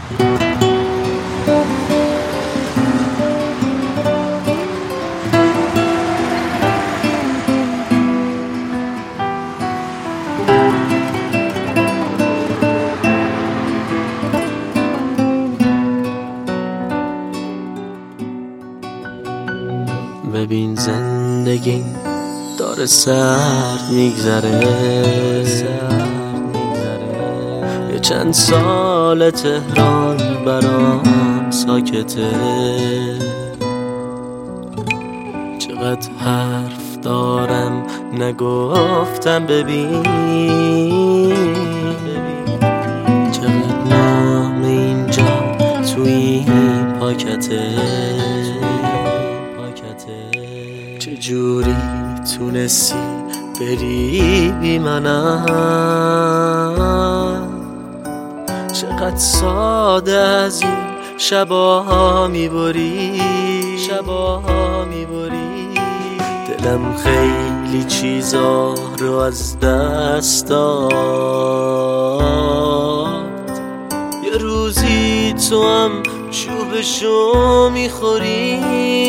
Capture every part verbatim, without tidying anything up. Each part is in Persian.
ببین زندگی داره سرد میگذره، یه چند سال تهران برام ساکته، چقدر حرف دارم نگفتم، ببین چقدر نام اینجا تو این پاکته، چجوری تونستی بری بی منم، چقدر ساده از این شبا میبری، شبا میبری، دلم خیلی چیزا رو از دست داد، یه روزی تو هم چوبشو میخوری،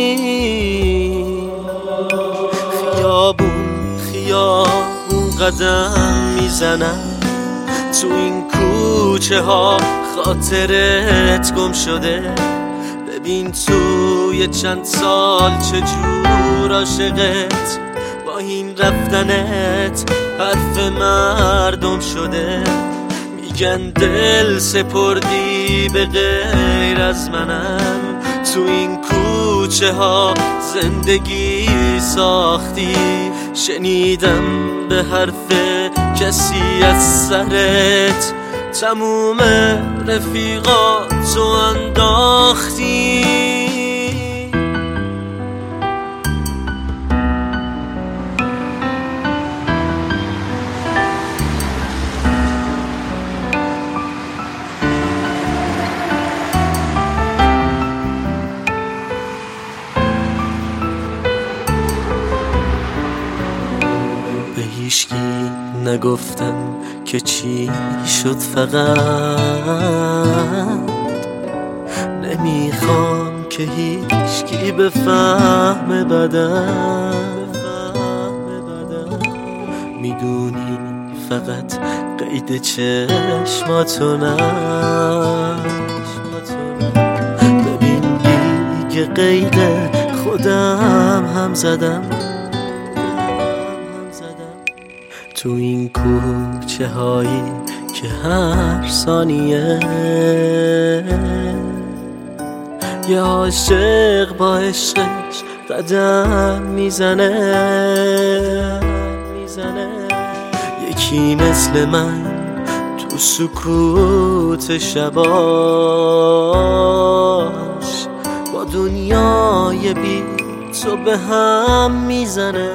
خیابون خیابون قدم میزنم، تو این کوچه ها خاطرت گم شده، ببین توی چند سال چجور عاشقت با این رفتنت حرف مردم شده، میگن دل سپردی به غیر از منم، تو این کوچه ها زندگی ساختی، شنیدم به حرف کسی از سرت تموم رفیقاتو انداختی. هیچکی نگفتم که چی شد، فقط نمیخوام که هیچکی بفهمه بدن، میدونی فقط قید چشماتو نه، ببین دیگه قید خودم هم زدم، تو این کوچه هایی که هر ثانیه یه عاشق با عشقش قدم میزنه، یکی مثل من تو سکوت شباش با دنیای بی تو به هم میزنه،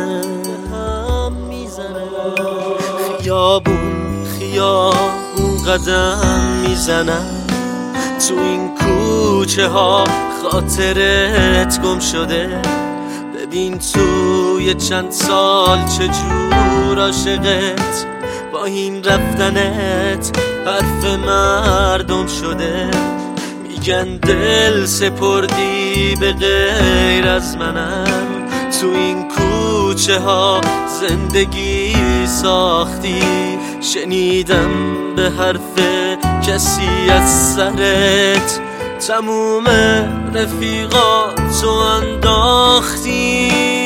خیابون خیابون قدم میزنم، تو این کوچه ها خاطرت گم شده، ببین توی چند سال چجور عاشقت با این رفتنت حرف مردم شده، میگن دل سپردی به غیر از منم، تو این کوچه ها زندگی ساختی، شنیدم به حرف کسی از سرت تموم رفیقاتو انداختی.